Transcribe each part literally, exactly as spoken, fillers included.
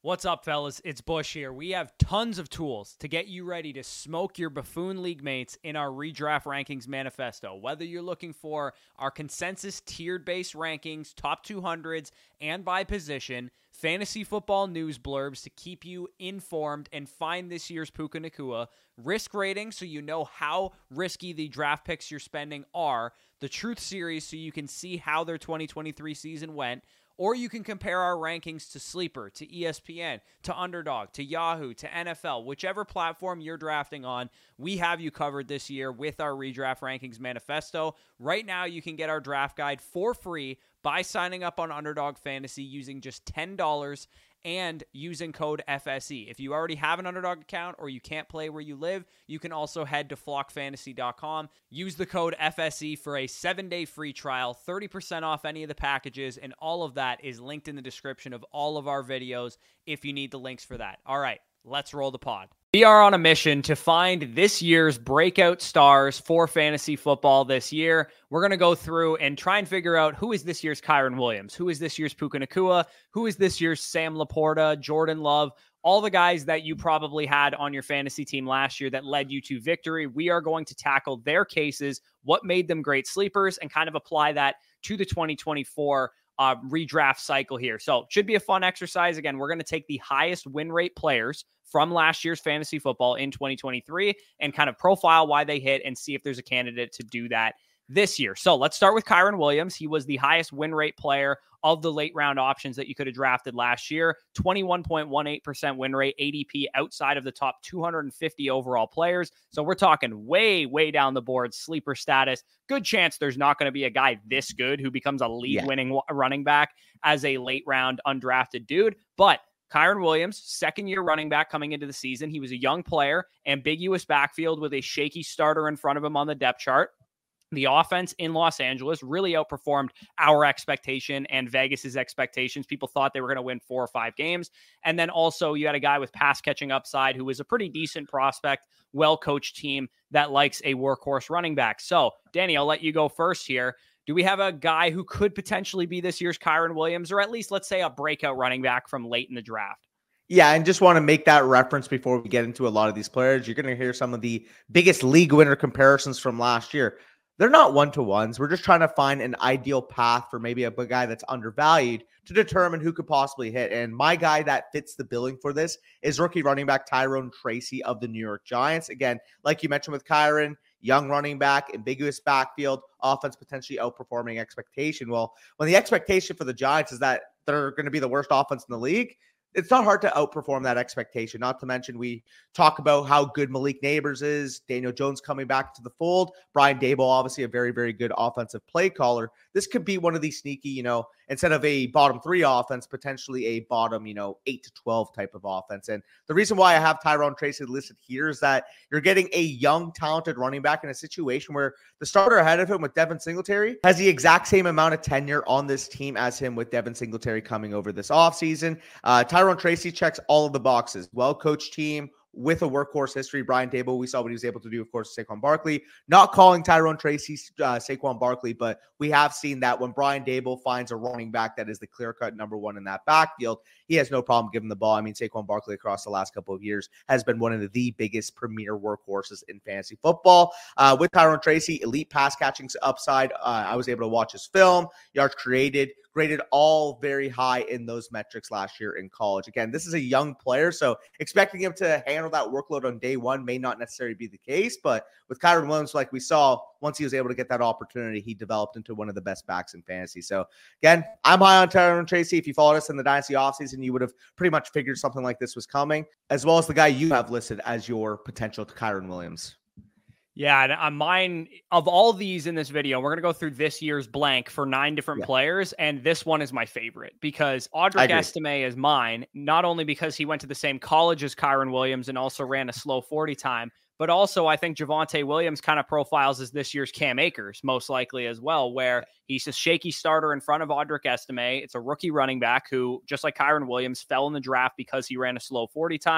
What's up, fellas? It's Bush here. We have tons of tools to get you ready to smoke your buffoon league mates in our redraft rankings manifesto. Whether you're looking for our consensus tiered based rankings, top two hundreds, and by position, fantasy football news blurbs to keep you informed and find this year's Puka Nacua, risk ratings so you know how risky the draft picks you're spending are, the Truth Series so you can see how their twenty twenty-three season went, or you can compare our rankings to Sleeper, to E S P N, to Underdog, to Yahoo, to N F L. Whichever platform you're drafting on, we have you covered this year with our Redraft Rankings Manifesto. Right now, you can get our draft guide for free by signing up on Underdog Fantasy using just ten dollars and using code F S E. If you already have an Underdog account or you can't play where you live, you can also head to flock fantasy dot com. Use the code F S E for a seven-day free trial, thirty percent off any of the packages, and all of that is linked in the description of all of our videos if you need the links for that. All right, let's roll the pod. We are on a mission to find this year's breakout stars for fantasy football this year. We're going to go through and try and figure out who is this year's Kyren Williams, who is this year's Puka Nacua, who is this year's Sam Laporta, Jordan Love, all the guys that you probably had on your fantasy team last year that led you to victory. We are going to tackle their cases, what made them great sleepers, and kind of apply that to the twenty twenty-four Uh, redraft cycle here. So should be a fun exercise. Again, we're going to take the highest win rate players from last year's fantasy football in twenty twenty-three and kind of profile why they hit and see if there's a candidate to do that this year. So let's start with Kyren Williams. He was the highest win rate player of the late round options that you could have drafted last year. twenty-one point one eight percent win rate, A D P outside of the top two hundred fifty overall players. So we're talking way, way down the board, sleeper status. Good chance there's not going to be a guy this good who becomes a league winning yeah. running back as a late round undrafted dude. But Kyren Williams, second year running back coming into the season. He was a young player, ambiguous backfield with a shaky starter in front of him on the depth chart. The offense in Los Angeles really outperformed our expectation and Vegas's expectations. People thought they were going to win four or five games. And then also you had a guy with pass catching upside who was a pretty decent prospect, well-coached team that likes a workhorse running back. So Danny, I'll let you go first here. Do we have a guy who could potentially be this year's Kyren Williams, or at least let's say a breakout running back from late in the draft? Yeah, and just want to make that reference before we get into a lot of these players. You're going to hear some of the biggest league winner comparisons from last year. They're not one-to-ones. We're just trying to find an ideal path for maybe a guy that's undervalued to determine who could possibly hit. And my guy that fits the billing for this is rookie running back Tyrone Tracy of the New York Giants. Again, like you mentioned with Kyren, young running back, ambiguous backfield, offense potentially outperforming expectation. Well, when the expectation for the Giants is that they're going to be the worst offense in the league, it's not hard to outperform that expectation. Not to mention, we talk about how good Malik Neighbors is, Daniel Jones coming back to the fold, Brian Daboll, obviously a very, very good offensive play caller. This could be one of these sneaky, you know, instead of a bottom three offense, potentially a bottom, you know, eight to twelve type of offense. And the reason why I have Tyrone Tracy listed here is that you're getting a young, talented running back in a situation where the starter ahead of him with Devin Singletary has the exact same amount of tenure on this team as him with Devin Singletary coming over this offseason. Uh, Tyrone Tracy checks all of the boxes. Well-coached team with a workhorse history. Brian Daboll, we saw what he was able to do, of course, Saquon Barkley. Not calling Tyrone Tracy uh, Saquon Barkley, but we have seen that when Brian Daboll finds a running back that is the clear-cut number one in that backfield, he has no problem giving the ball. I mean, Saquon Barkley across the last couple of years has been one of the biggest premier workhorses in fantasy football. Uh, with Tyrone Tracy, elite pass catching upside. Uh, I was able to watch his film, yards created, graded all very high in those metrics last year in college. Again, this is a young player, so expecting him to handle that workload on day one may not necessarily be the case, but with Kyren Williams, like we saw, once he was able to get that opportunity, he developed into one of the best backs in fantasy. So again, I'm high on Tyrone Tracy. If you followed us in the Dynasty offseason, you would have pretty much figured something like this was coming, as well as the guy you have listed as your potential to Kyren Williams. Yeah, and on mine, of all these in this video, we're going to go through this year's blank for nine different yeah. players, and this one is my favorite because Audric Estime is mine, not only because he went to the same college as Kyren Williams and also ran a slow forty time, but also I think Javonte Williams kind of profiles as this year's Cam Akers, most likely as well, where he's a shaky starter in front of Audric Estime. It's a rookie running back who, just like Kyren Williams, fell in the draft because he ran a slow forty time.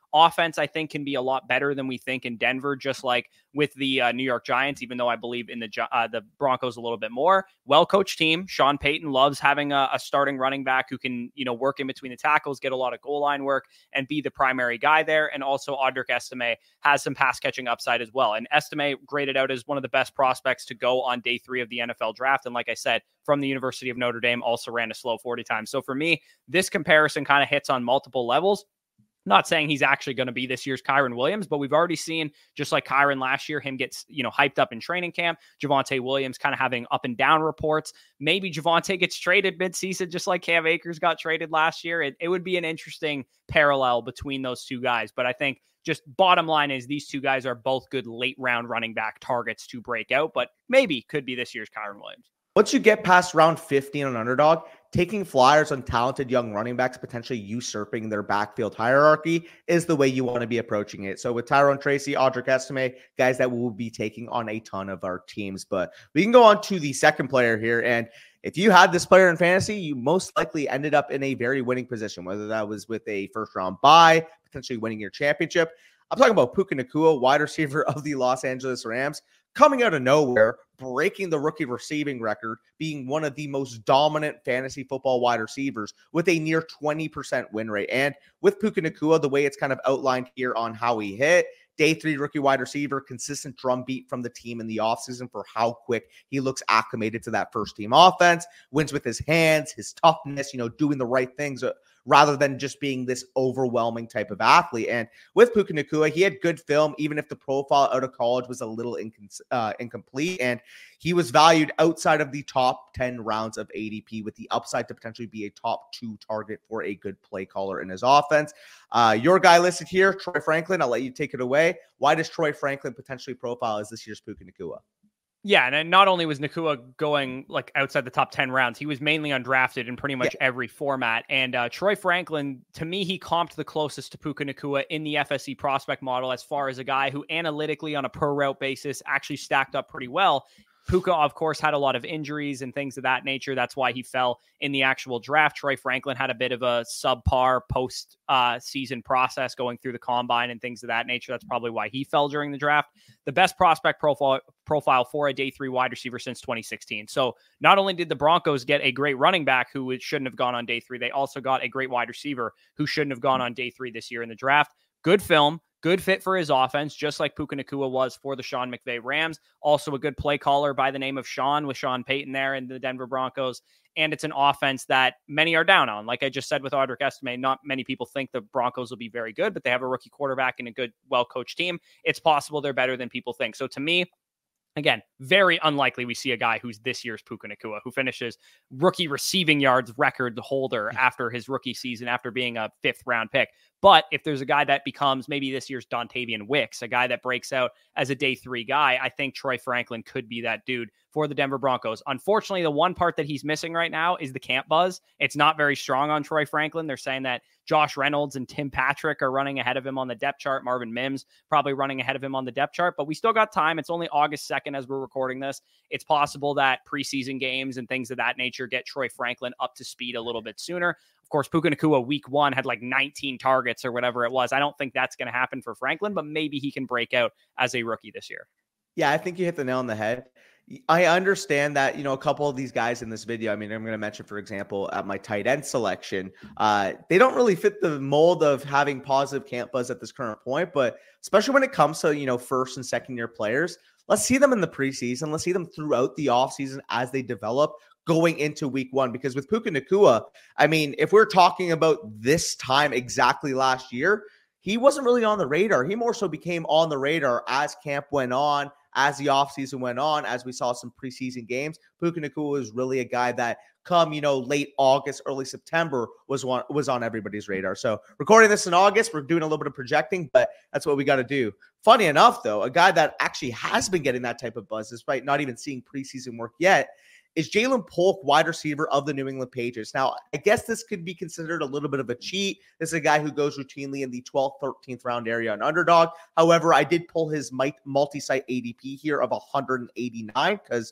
Offense, I think, can be a lot better than we think in Denver, just like with the uh, New York Giants, even though I believe in the uh, the Broncos a little bit more. Well-coached team. Sean Payton loves having a, a starting running back who can, you know, work in between the tackles, get a lot of goal line work, and be the primary guy there. And also Audric Estime has some pass catching upside as well. And Estime graded out as one of the best prospects to go on day three of the N F L draft. And like I said, from the University of Notre Dame, also ran a slow forty times. So for me, this comparison kind of hits on multiple levels. Not saying he's actually going to be this year's Kyren Williams, but we've already seen, just like Kyren last year, him gets, you know, hyped up in training camp. Javonte Williams kind of having up and down reports. Maybe Javonte gets traded midseason, just like Cam Akers got traded last year. It, it would be an interesting parallel between those two guys. But I think just bottom line is these two guys are both good late round running back targets to break out, but maybe could be this year's Kyren Williams. Once you get past round fifteen on Underdog, taking flyers on talented young running backs, potentially usurping their backfield hierarchy, is the way you want to be approaching it. So with Tyrone Tracy, Audric Estime, guys that we'll be taking on a ton of our teams. But we can go on to the second player here. And if you had this player in fantasy, you most likely ended up in a very winning position, whether that was with a first round bye, potentially winning your championship. I'm talking about Puka Nacua, wide receiver of the Los Angeles Rams, coming out of nowhere, breaking the rookie receiving record, being one of the most dominant fantasy football wide receivers with a near twenty percent win rate. And with Puka Nacua, the way it's kind of outlined here on how he hit, day three rookie wide receiver, consistent drumbeat from the team in the offseason for how quick he looks acclimated to that first team offense, wins with his hands, his toughness, you know, doing the right things uh, rather than just being this overwhelming type of athlete. And with Puka Nacua, he had good film, even if the profile out of college was a little incon- uh, incomplete. And he was valued outside of the top ten rounds of A D P with the upside to potentially be a top two target for a good play caller in his offense. Uh, your guy listed here, Troy Franklin, I'll let you take it away. Why does Troy Franklin potentially profile as this year's Puka Nacua? Yeah, and not only was Nacua going like outside the top ten rounds, he was mainly undrafted in pretty much yeah. every format. And uh, Troy Franklin, to me, he comped the closest to Puka Nacua in the F S C prospect model as far as a guy who analytically on a per route basis actually stacked up pretty well. Puka, of course, had a lot of injuries and things of that nature. That's why he fell in the actual draft. Troy Franklin had a bit of a subpar post uh, season process going through the combine and things of that nature. That's probably why he fell during the draft. The best prospect profile profile for a day three wide receiver since twenty sixteen. So not only did the Broncos get a great running back who shouldn't have gone on day three, they also got a great wide receiver who shouldn't have gone on day three this year in the draft. Good film. Good fit for his offense, just like Puka Nacua was for the Sean McVay Rams. Also a good play caller by the name of Sean with Sean Payton there in the Denver Broncos. And it's an offense that many are down on. Like I just said with Audric Estime, not many people think the Broncos will be very good, but they have a rookie quarterback and a good, well-coached team. It's possible they're better than people think. So to me, again, very unlikely we see a guy who's this year's Puka Nacua, who finishes rookie receiving yards record holder after his rookie season, after being a fifth round pick. But if there's a guy that becomes maybe this year's Dontavian Wicks, a guy that breaks out as a day three guy, I think Troy Franklin could be that dude for the Denver Broncos. Unfortunately, the one part that he's missing right now is the camp buzz. It's not very strong on Troy Franklin. They're saying that Josh Reynolds and Tim Patrick are running ahead of him on the depth chart. Marvin Mims probably running ahead of him on the depth chart, but we still got time. It's only August second as we're recording this. It's possible that preseason games and things of that nature get Troy Franklin up to speed a little bit sooner. Of course, Puka Nacua week one had like nineteen targets or whatever it was. I don't think that's going to happen for Franklin, but maybe he can break out as a rookie this year. Yeah, I think you hit the nail on the head. I understand that, you know, a couple of these guys in this video, I mean, I'm going to mention, for example, at my tight end selection, uh, they don't really fit the mold of having positive camp buzz at this current point, but especially when it comes to, you know, first and second year players, let's see them in the preseason. Let's see them throughout the offseason as they develop going into week one, because with Puka Nacua, I mean, if we're talking about this time exactly last year, he wasn't really on the radar. He more so became on the radar as camp went on, as the offseason went on, as we saw some preseason games. Puka Nacua was really a guy that come, you know, late August, early September was one, was on everybody's radar. So recording this in August, we're doing a little bit of projecting, but that's what we got to do. Funny enough, though, a guy that actually has been getting that type of buzz, despite not even seeing preseason work yet, is Jalen Polk, wide receiver of the New England Patriots. Now, I guess this could be considered a little bit of a cheat. This is a guy who goes routinely in the twelfth, thirteenth round area on Underdog. However, I did pull his multi-site A D P here of one hundred eighty-nine because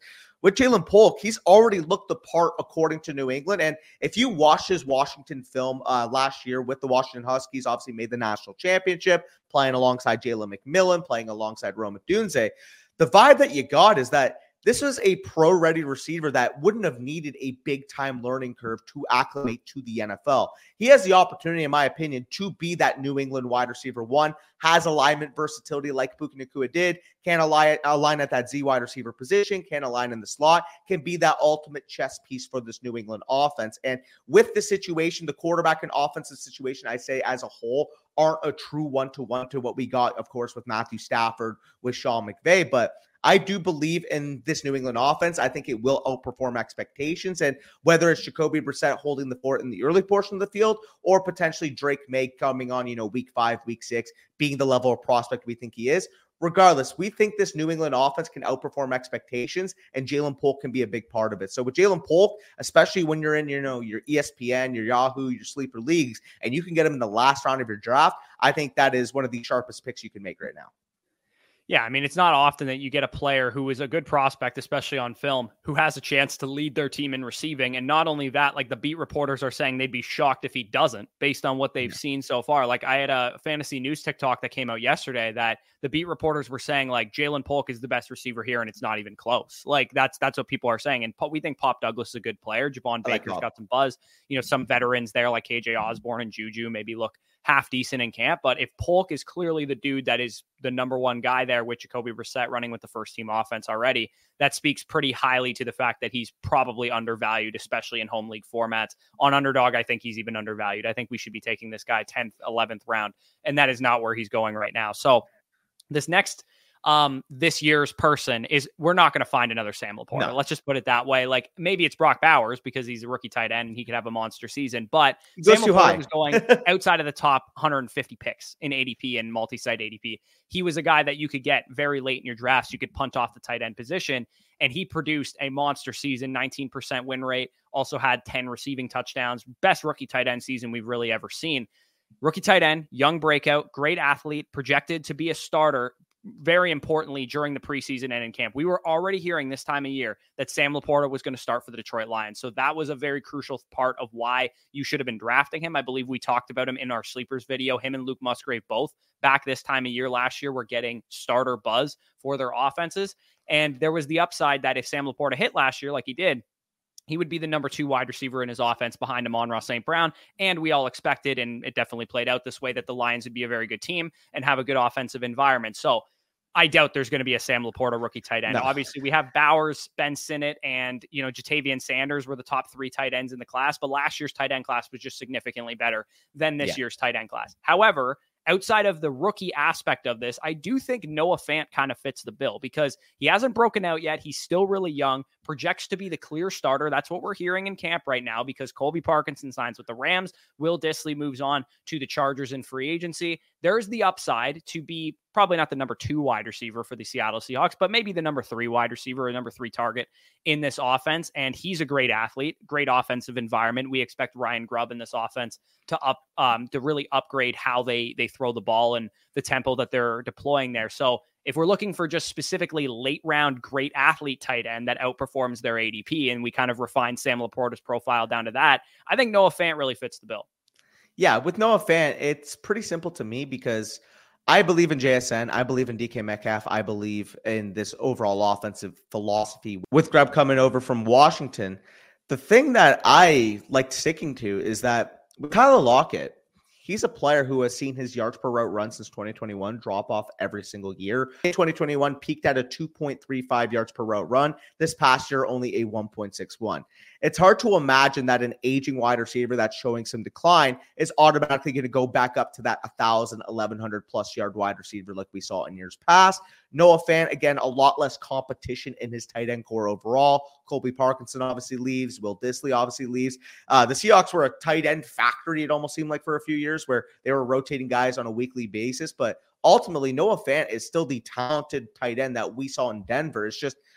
with Ja'Lyn Polk, he's already looked the part according to New England. And if you watch his Washington film uh, last year with the Washington Huskies, obviously made the national championship, playing alongside Jalen McMillan, playing alongside Rome Odunze. The vibe that you got is that this was a pro-ready receiver that wouldn't have needed a big-time learning curve to acclimate to the N F L. He has the opportunity, in my opinion, to be that New England wide receiver one, has alignment versatility like Puka Nacua did, can align, align at that Z wide receiver position, can align in the slot, can be that ultimate chess piece for this New England offense. And with the situation, the quarterback and offensive situation, I say as a whole, aren't a true one-to-one to what we got, of course, with Matthew Stafford, with Sean McVay, but I do believe in this New England offense. I think it will outperform expectations. And whether it's Jacoby Brissett holding the fort in the early portion of the field or potentially Drake May coming on, you know, week five, week six, being the level of prospect we think he is, regardless, we think this New England offense can outperform expectations, and Ja'Lyn Polk can be a big part of it. So with Ja'Lyn Polk, especially when you're in, you know, your E S P N, your Yahoo, your sleeper leagues, and you can get him in the last round of your draft, I think that is one of the sharpest picks you can make right now. Yeah, I mean, it's not often that you get a player who is a good prospect, especially on film, who has a chance to lead their team in receiving. And not only that, like the beat reporters are saying they'd be shocked if he doesn't based on what they've yeah. seen so far. Like I had a fantasy news TikTok that came out yesterday that the beat reporters were saying like Ja'Lyn Polk is the best receiver here and it's not even close. Like that's that's what people are saying. And we think Pop Douglas is a good player. Javon Baker's like got some buzz. You know, some veterans there like K J Osborne and Juju maybe look half decent in camp. But if Polk is clearly the dude that is the number one guy there with Jacoby Brissett running with the first team offense already, that speaks pretty highly to the fact that he's probably undervalued, especially in home league formats. On Underdog, I think he's even undervalued. I think we should be taking this guy tenth, eleventh round, and that is not where he's going right now. So this next um, this year's person is, we're not going to find another Sam Laporta. No. Let's just put it that way. Like maybe it's Brock Bowers because he's a rookie tight end and he could have a monster season, but Sam Laporta was going outside of the top one hundred fifty picks in A D P and multi-site A D P. He was a guy that you could get very late in your drafts. You could punt off the tight end position, and he produced a monster season, nineteen percent win rate, also had ten receiving touchdowns, best rookie tight end season we've really ever seen. Rookie tight end, young breakout, great athlete, projected to be a starter, very importantly, during the preseason and in camp. We were already hearing this time of year that Sam Laporta was going to start for the Detroit Lions. So that was a very crucial part of why you should have been drafting him. I believe we talked about him in our sleepers video. Him and Luke Musgrave both back this time of year last year were getting starter buzz for their offenses. And there was the upside that if Sam Laporta hit last year like he did, he would be the number two wide receiver in his offense behind Amon-Ra Saint Brown. And we all expected, and it definitely played out this way, that the Lions would be a very good team and have a good offensive environment. So I doubt there's going to be a Sam Laporta rookie tight end. No. Obviously, we have Bowers, Ben Sinnott, and, you know, Jatavian Sanders were the top three tight ends in the class, but last year's tight end class was just significantly better than this yeah. year's tight end class. However, outside of the rookie aspect of this, I do think Noah Fant kind of fits the bill because he hasn't broken out yet. He's still really young, projects to be the clear starter. That's what we're hearing in camp right now because Colby Parkinson signs with the Rams. Will Dissly moves on to the Chargers in free agency. There's the upside to be probably not the number two wide receiver for the Seattle Seahawks, but maybe the number three wide receiver or number three target in this offense. And he's a great athlete, great offensive environment. We expect Ryan Grubb in this offense to up, um, to really upgrade how they, they throw the ball and the tempo that they're deploying there. So if we're looking for just specifically late round, great athlete tight end that outperforms their A D P, and we kind of refine Sam Laporta's profile down to that, I think Noah Fant really fits the bill. Yeah, with Noah Fant, it's pretty simple to me because I believe in J S N. I believe in D K Metcalf. I believe in this overall offensive philosophy. With Grubb coming over from Washington, the thing that I like sticking to is that with Tyler Lockett, he's a player who has seen his yards per route run since twenty twenty-one drop off every single year. In twenty twenty-one, peaked at a two point three five yards per route run. This past year, only a one point six one. It's hard to imagine that an aging wide receiver that's showing some decline is automatically going to go back up to that one thousand, eleven hundred plus yard wide receiver like we saw in years past. Noah Fant, again, a lot less competition in his tight end core overall. Colby Parkinson obviously leaves. Will Dissly obviously leaves. Uh, the Seahawks were a tight end factory, it almost seemed like, for a few years where they were rotating guys on a weekly basis. But ultimately, Noah Fant is still the talented tight end that we saw in Denver. It's just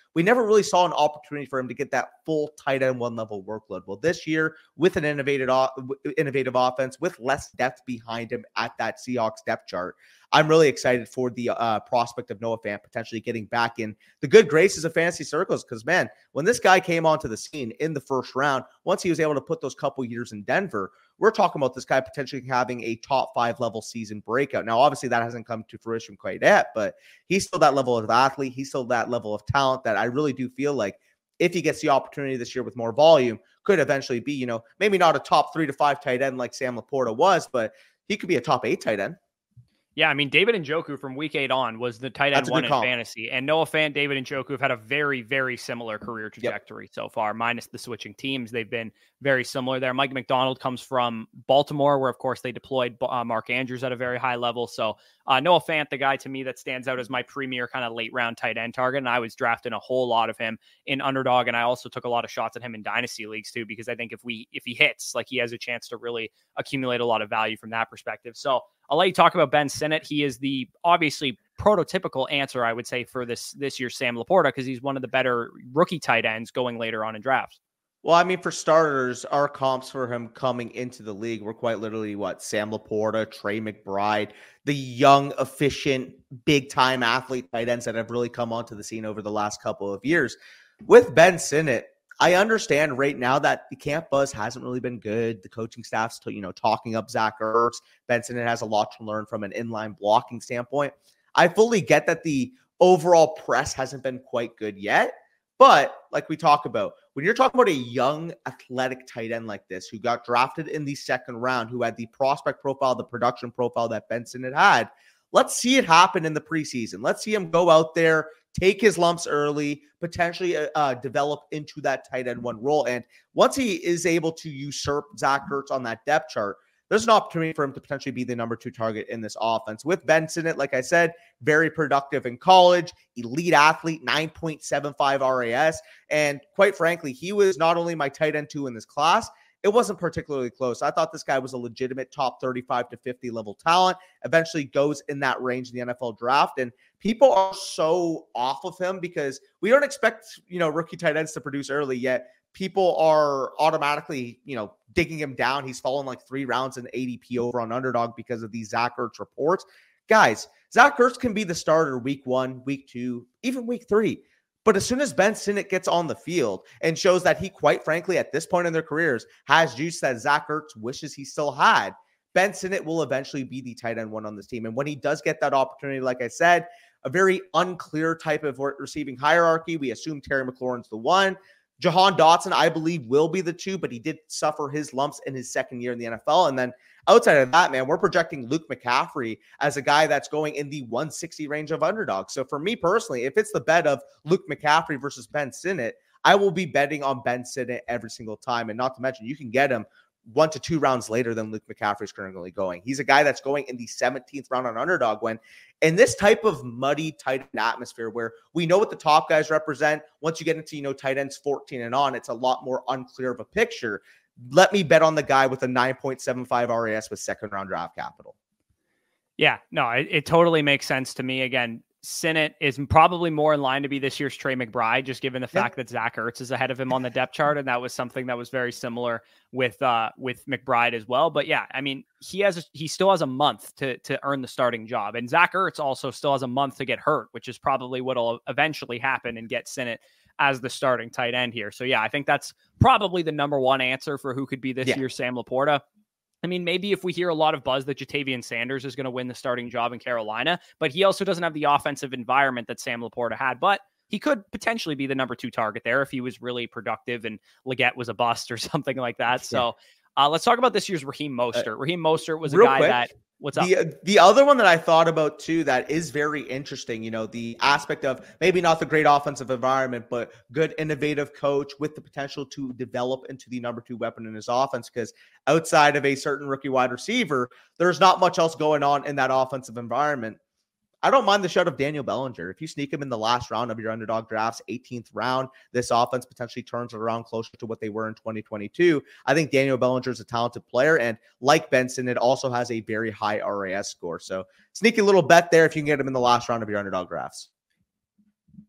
we never really saw an opportunity for him to get that full tight end one level workload. Well, this year with an innovative, innovative offense with less depth behind him at that Seahawks depth chart, I'm really excited for the uh, prospect of Noah Fant potentially getting back in the good graces of fantasy circles. Because, man, when this guy came onto the scene in the first round, once he was able to put those couple years in Denver, we're talking about this guy potentially having a top five level season breakout. Now, obviously, that hasn't come to fruition quite yet, but he's still that level of athlete. He's still that level of talent that I really do feel like if he gets the opportunity this year with more volume, could eventually be, you know, maybe not a top three to five tight end like Sam Laporta was, but he could be a top eight tight end. Yeah, I mean, David Njoku from week eight on was the tight end one in fantasy. And Noah Fant, David Njoku have had a very, very similar career trajectory yep. so far, minus the switching teams. They've been very similar there. Mike McDonald comes from Baltimore, where, of course, they deployed uh, Mark Andrews at a very high level. So uh, Noah Fant, the guy to me that stands out as my premier kind of late round tight end target. And I was drafting a whole lot of him in Underdog. And I also took a lot of shots at him in dynasty leagues, too, because I think if we if he hits, like he has a chance to really accumulate a lot of value from that perspective. So I'll let you talk about Ben Sinnott. He is the obviously prototypical answer, I would say, for this this year's Sam Laporta, because he's one of the better rookie tight ends going later on in drafts. Well, I mean, for starters, our comps for him coming into the league were quite literally what? Sam Laporta, Trey McBride, the young, efficient, big-time athlete tight ends that have really come onto the scene over the last couple of years. With Ben Sinnott, I understand right now that the camp buzz hasn't really been good. The coaching staff's, you know, talking up Zach Ertz. Ben Sinnott has a lot to learn from an inline blocking standpoint. I fully get that the overall press hasn't been quite good yet. But like we talk about, when you're talking about a young athletic tight end like this, who got drafted in the second round, who had the prospect profile, the production profile that Ben Sinnott had, let's see it happen in the preseason. Let's see him go out there, take his lumps early, potentially uh, develop into that tight end one role. And once he is able to usurp Zach Ertz on that depth chart, there's an opportunity for him to potentially be the number two target in this offense. With Ben Sinnott, like I said, very productive in college, elite athlete, nine point seven five R A S. And quite frankly, he was not only my tight end two in this class, it wasn't particularly close. I thought this guy was a legitimate top thirty-five to fifty level talent, eventually goes in that range in the N F L draft. And people are so off of him because we don't expect, you know, rookie tight ends to produce early yet. People are automatically, you know, digging him down. He's fallen like three rounds in A D P over on Underdog because of these Zach Ertz reports. Guys, Zach Ertz can be the starter week one, week two, even week three. But as soon as Ben Sinnott gets on the field and shows that he, quite frankly, at this point in their careers, has juice that Zach Ertz wishes he still had, Ben Sinnott will eventually be the tight end one on this team. And when he does get that opportunity, like I said, a very unclear type of receiving hierarchy. We assume Terry McLaurin's the one. Jahan Dotson, I believe, will be the two, but he did suffer his lumps in his second year in the N F L. And then outside of that, man, we're projecting Luke McCaffrey as a guy that's going in the one sixty range of Underdog. So for me personally, if it's the bet of Luke McCaffrey versus Ben Sinnott, I will be betting on Ben Sinnott every single time. And not to mention, you can get him one to two rounds later than Luke McCaffrey is currently going. He's a guy that's going in the seventeenth round on Underdog, when in this type of muddy, tight end atmosphere where we know what the top guys represent, once you get into, you know, tight ends fourteen and on, it's a lot more unclear of a picture. Let me bet on the guy with a nine point seven five R A S with second round draft capital. Yeah, no, it, it totally makes sense to me. Again, Sinnott is probably more in line to be this year's Trey McBride, just given the fact yeah. that Zach Ertz is ahead of him on the depth chart. And that was something that was very similar with, uh, with McBride as well. But yeah, I mean, he has, a, he still has a month to, to earn the starting job. And Zach Ertz also still has a month to get hurt, which is probably what'll eventually happen and get Sinnott as the starting tight end here. So yeah, I think that's probably the number one answer for who could be this yeah. year's Sam Laporta. I mean, maybe if we hear a lot of buzz that Jatavian Sanders is going to win the starting job in Carolina, but he also doesn't have the offensive environment that Sam Laporta had, but he could potentially be the number two target there if he was really productive and Leggett was a bust or something like that. So uh, let's talk about this year's Raheem Mostert. Uh, Raheem Mostert was a guy quick. that What's up? The, the other one that I thought about too that is very interesting, you know, the aspect of maybe not the great offensive environment, but good innovative coach with the potential to develop into the number two weapon in his offense, because outside of a certain rookie wide receiver, there's not much else going on in that offensive environment. I don't mind the shout of Daniel Bellinger. If you sneak him in the last round of your Underdog drafts, eighteenth round, this offense potentially turns it around closer to what they were in twenty twenty-two. I think Daniel Bellinger is a talented player, and like Benson, it also has a very high R A S score. So sneaky little bet there if you can get him in the last round of your Underdog drafts.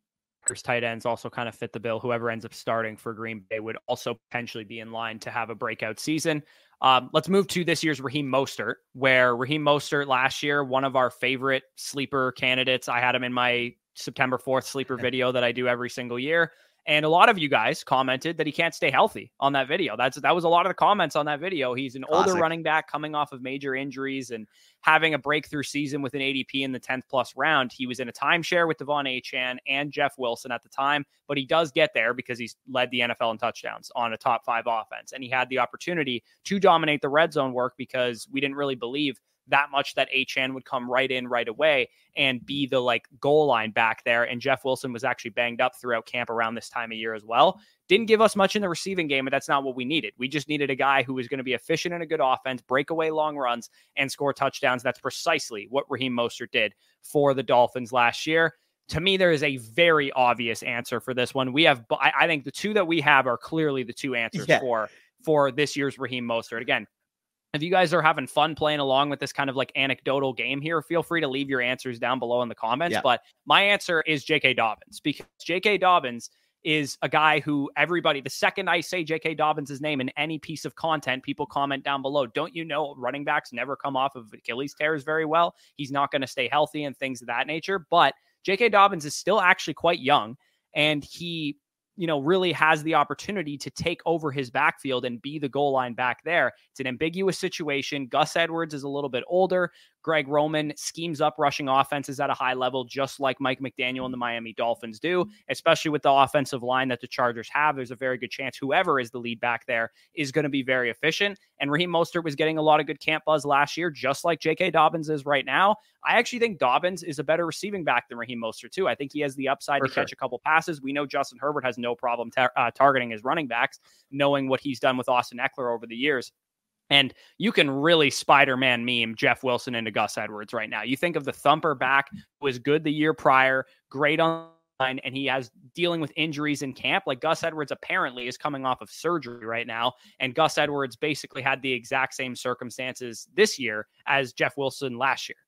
tight ends also kind of fit the bill. Whoever ends up starting for Green Bay would also potentially be in line to have a breakout season. Um, let's move to this year's Raheem Mostert, where Raheem Mostert last year, one of our favorite sleeper candidates. I had him in my September fourth sleeper video that I do every single year. And a lot of you guys commented that he can't stay healthy on that video. That's That was a lot of the comments on that video. He's an Classic. older running back coming off of major injuries and having a breakthrough season with an A D P in the tenth plus round. He was in a timeshare with Devon Achane and Jeff Wilson at the time, but he does get there because he's led the N F L in touchdowns on a top five offense. And he had the opportunity to dominate the red zone work because we didn't really believe that much that Achane would come right in right away and be the like goal line back there. And Jeff Wilson was actually banged up throughout camp around this time of year as well. Didn't give us much in the receiving game, but that's not what we needed. We just needed a guy who was going to be efficient in a good offense, break away long runs, and score touchdowns. That's precisely what Raheem Mostert did for the Dolphins last year. To me, there is a very obvious answer for this one. We have, I think the two that we have are clearly the two answers yeah. for, for this year's Raheem Mostert. Again, if you guys are having fun playing along with this kind of like anecdotal game here, feel free to leave your answers down below in the comments. Yeah. But my answer is J K. Dobbins, because J K. Dobbins is a guy who everybody, the second I say J K. Dobbins' name in any piece of content, people comment down below. Don't you know running backs never come off of Achilles tears very well? He's not going to stay healthy and things of that nature. But J K. Dobbins is still actually quite young, and he you know, really has the opportunity to take over his backfield and be the goal line back there. It's an ambiguous situation. Gus Edwards is a little bit older. Greg Roman schemes up rushing offenses at a high level, just like Mike McDaniel and the Miami Dolphins do, especially with the offensive line that the Chargers have. There's a very good chance whoever is the lead back there is going to be very efficient. And Raheem Mostert was getting a lot of good camp buzz last year, just like J K. Dobbins is right now. I actually think Dobbins is a better receiving back than Raheem Mostert too. I think he has the upside For to sure. catch a couple passes. We know Justin Herbert has no problem tar- uh, targeting his running backs, knowing what he's done with Austin Eckler over the years. And you can really Spider-Man meme Jeff Wilson into Gus Edwards right now. You think of the thumper back who was good the year prior, great on line, and he has dealing with injuries in camp. Like Gus Edwards apparently is coming off of surgery right now. And Gus Edwards basically had the exact same circumstances this year as Jeff Wilson last year.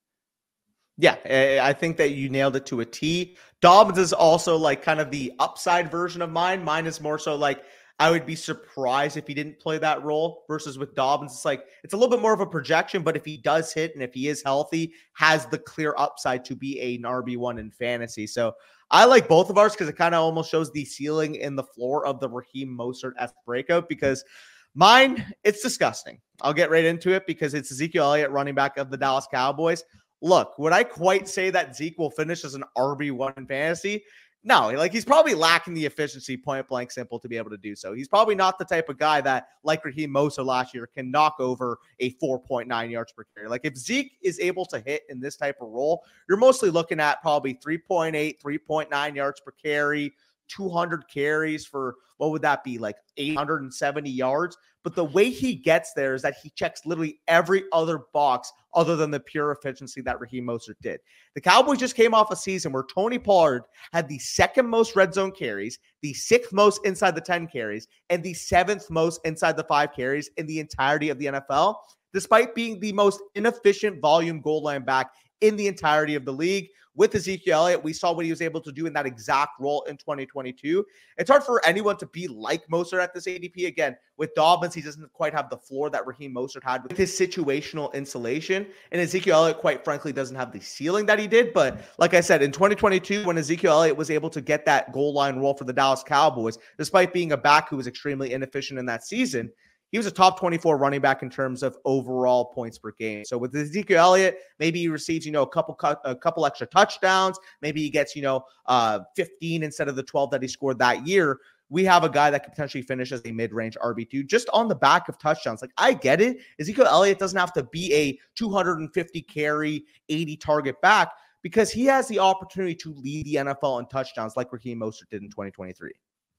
Yeah, I think that you nailed it to a T. Dobbins is also like kind of the upside version of mine. Mine is more so like, I would be surprised if he didn't play that role versus with Dobbins. It's like, it's a little bit more of a projection, but if he does hit and if he is healthy, has the clear upside to be an R B one in fantasy. So I like both of ours because it kind of almost shows the ceiling and the floor of the Raheem Mostert-esque breakout, because mine, it's disgusting. I'll get right into it because it's Ezekiel Elliott, running back of the Dallas Cowboys. Look, would I quite say that Zeke will finish as an R B one in fantasy? No, like he's probably lacking the efficiency, point blank simple, to be able to do so. He's probably not the type of guy that, like Raheem Mostert last year, can knock over a four point nine yards per carry. Like if Zeke is able to hit in this type of role, you're mostly looking at probably three point eight, three point nine yards per carry, two hundred carries for, what would that be, like eight hundred seventy yards? But the way he gets there is that he checks literally every other box other than the pure efficiency that Raheem Mostert did. The Cowboys just came off a season where Tony Pollard had the second most red zone carries, the sixth most inside the ten carries, and the seventh most inside the five carries in the entirety of the N F L, despite being the most inefficient volume goal line back in the entirety of the league. With Ezekiel Elliott, we saw what he was able to do in that exact role in twenty twenty-two. It's hard for anyone to be like Mostert at this A D P. Again, with Dobbins, he doesn't quite have the floor that Raheem Mostert had with his situational insulation. And Ezekiel Elliott, quite frankly, doesn't have the ceiling that he did. But like I said, in twenty twenty-two, when Ezekiel Elliott was able to get that goal line role for the Dallas Cowboys, despite being a back who was extremely inefficient in that season, he was a top twenty-four running back in terms of overall points per game. So with Ezekiel Elliott, maybe he receives, you know, a couple a couple extra touchdowns. Maybe he gets, you know, uh, fifteen instead of the twelve that he scored that year. We have a guy that could potentially finish as a mid-range R B two just on the back of touchdowns. Like, I get it. Ezekiel Elliott doesn't have to be a two hundred fifty carry, eighty target back because he has the opportunity to lead the N F L in touchdowns like Raheem Mostert did in twenty twenty-three.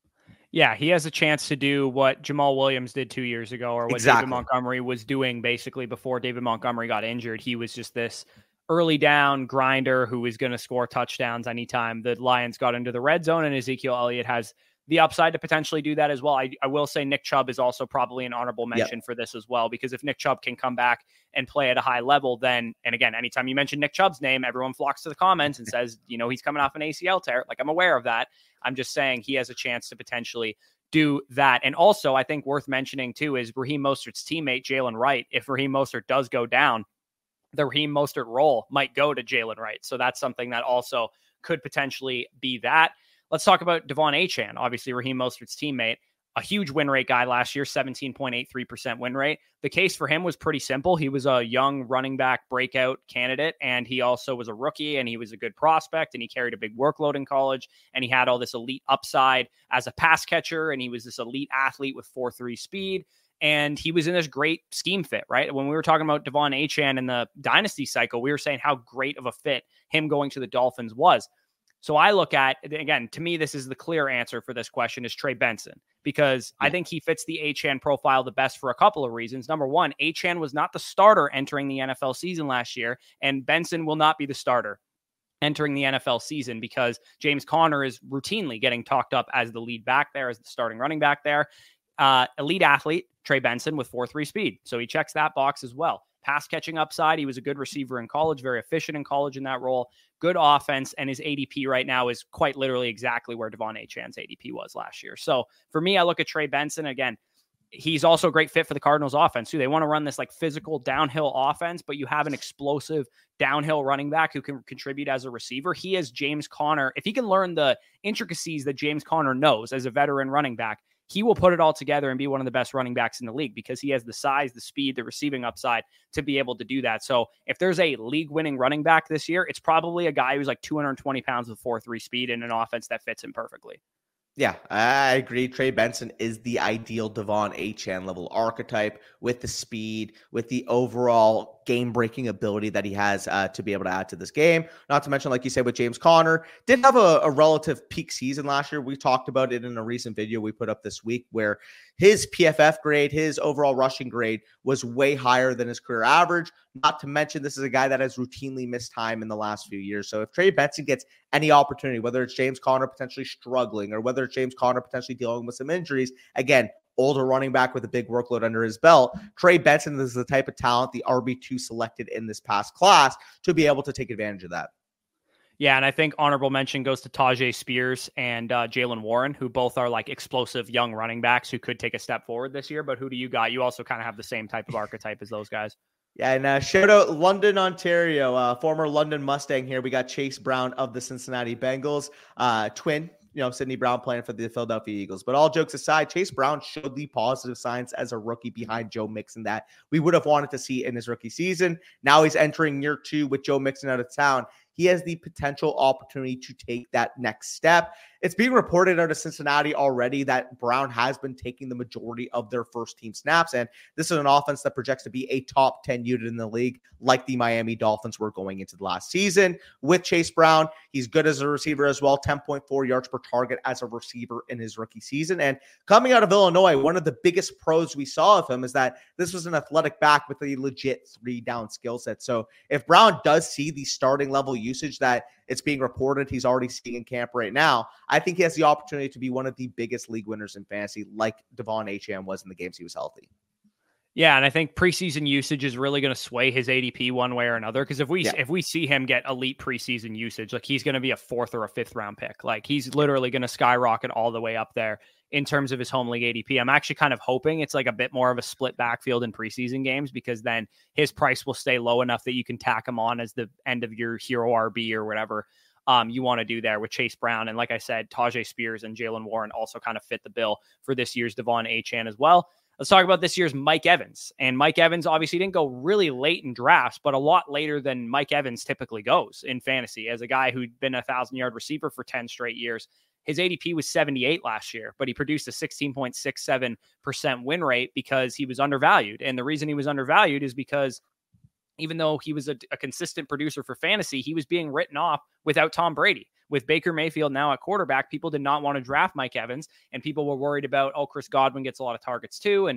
Yeah, he has a chance to do what Jamal Williams did two years ago, or what exactly. David Montgomery was doing basically before David Montgomery got injured. He was just this early down grinder who was going to score touchdowns anytime the Lions got into the red zone, and Ezekiel Elliott has the upside to potentially do that as well. I, I will say Nick Chubb is also probably an honorable mention Yep. for this as well, because if Nick Chubb can come back and play at a high level, then, and again, anytime you mention Nick Chubb's name, everyone flocks to the comments and says, you know, he's coming off an A C L tear. Like, I'm aware of that. I'm just saying he has a chance to potentially do that. And also, I think worth mentioning too is Raheem Mostert's teammate, Jalen Wright. If Raheem Mostert does go down, the Raheem Mostert role might go to Jalen Wright. So that's something that also could potentially be that. Let's talk about Devon Achane, obviously Raheem Mostert's teammate, a huge win rate guy last year, seventeen point eight three percent win rate. The case for him was pretty simple. He was a young running back breakout candidate, and he also was a rookie, and he was a good prospect, and he carried a big workload in college, and he had all this elite upside as a pass catcher, and he was this elite athlete with four three speed, and he was in this great scheme fit, right? When we were talking about Devon Achane in the dynasty cycle, we were saying how great of a fit him going to the Dolphins was. So I look at, again, to me, this is the clear answer for this question is Trey Benson, because yeah. I think he fits the Achane profile the best for a couple of reasons. Number one, Achane was not the starter entering the N F L season last year, and Benson will not be the starter entering the N F L season because James Conner is routinely getting talked up as the lead back there, as the starting running back there. Uh, elite athlete, Trey Benson with four three speed. So he checks that box as well. Pass catching upside. He was a good receiver in college, very efficient in college in that role. Good offense, and his A D P right now is quite literally exactly where Devon Achane's A D P was last year. So for me, I look at Trey Benson again. He's also a great fit for the Cardinals offense too. They want to run this like physical downhill offense, but you have an explosive downhill running back who can contribute as a receiver. He is James Conner. If he can learn the intricacies that James Conner knows as a veteran running back, he will put it all together and be one of the best running backs in the league because he has the size, the speed, the receiving upside to be able to do that. So if there's a league winning running back this year, it's probably a guy who's like two hundred twenty pounds with four three speed in an offense that fits him perfectly. Yeah, I agree. Trey Benson is the ideal Devon Achane level archetype with the speed, with the overall game-breaking ability that he has uh, to be able to add to this game. Not to mention, like you said, with James Conner, did have a, a relative peak season last year. We talked about it in a recent video we put up this week where his P F F grade, his overall rushing grade was way higher than his career average. Not to mention, this is a guy that has routinely missed time in the last few years. So if Trey Benson gets any opportunity, whether it's James Conner potentially struggling or whether it's James Conner potentially dealing with some injuries, again, older running back with a big workload under his belt, Trey Benson is the type of talent the R B two selected in this past class to be able to take advantage of that. Yeah, and I think honorable mention goes to Tajay Spears and uh, Jaylen Warren, who both are like explosive young running backs who could take a step forward this year. But who do you got? You also kind of have the same type of archetype as those guys. Yeah, and uh, shout out London, Ontario, uh, former London Mustang here. We got Chase Brown of the Cincinnati Bengals, uh, twin, you know, Sidney Brown playing for the Philadelphia Eagles. But all jokes aside, Chase Brown showed the positive signs as a rookie behind Joe Mixon that we would have wanted to see in his rookie season. Now he's entering year two with Joe Mixon out of town. He has the potential opportunity to take that next step. It's being reported out of Cincinnati already that Brown has been taking the majority of their first team snaps. And this is an offense that projects to be a top ten unit in the league, like the Miami Dolphins were going into the last season. With Chase Brown, he's good as a receiver as well, ten point four yards per target as a receiver in his rookie season. And coming out of Illinois, one of the biggest pros we saw of him is that this was an athletic back with a legit three down skill set. So if Brown does see the starting level usage that it's being reported he's already seeing in camp right now, I think he has the opportunity to be one of the biggest league winners in fantasy, like Devon Achane was in the games he was healthy. Yeah, and I think preseason usage is really going to sway his A D P one way or another. Because if we yeah. if we see him get elite preseason usage, like he's going to be a fourth or a fifth round pick. Like he's literally going to skyrocket all the way up there in terms of his home league A D P. I'm actually kind of hoping it's like a bit more of a split backfield in preseason games because then his price will stay low enough that you can tack him on as the end of your hero R B or whatever um, you want to do there with Chase Brown. And like I said, Tajay Spears and Jaylen Warren also kind of fit the bill for this year's Devon Achane as well. Let's talk about this year's Mike Evans. And Mike Evans obviously didn't go really late in drafts, but a lot later than Mike Evans typically goes in fantasy as a guy who'd been a thousand-yard receiver for ten straight years. His A D P was seventy-eight last year, but he produced a sixteen point six seven percent win rate because he was undervalued. And the reason he was undervalued is because even though he was a, a consistent producer for fantasy, he was being written off without Tom Brady. With Baker Mayfield now at quarterback, people did not want to draft Mike Evans, and people were worried about, oh, Chris Godwin gets a lot of targets too. And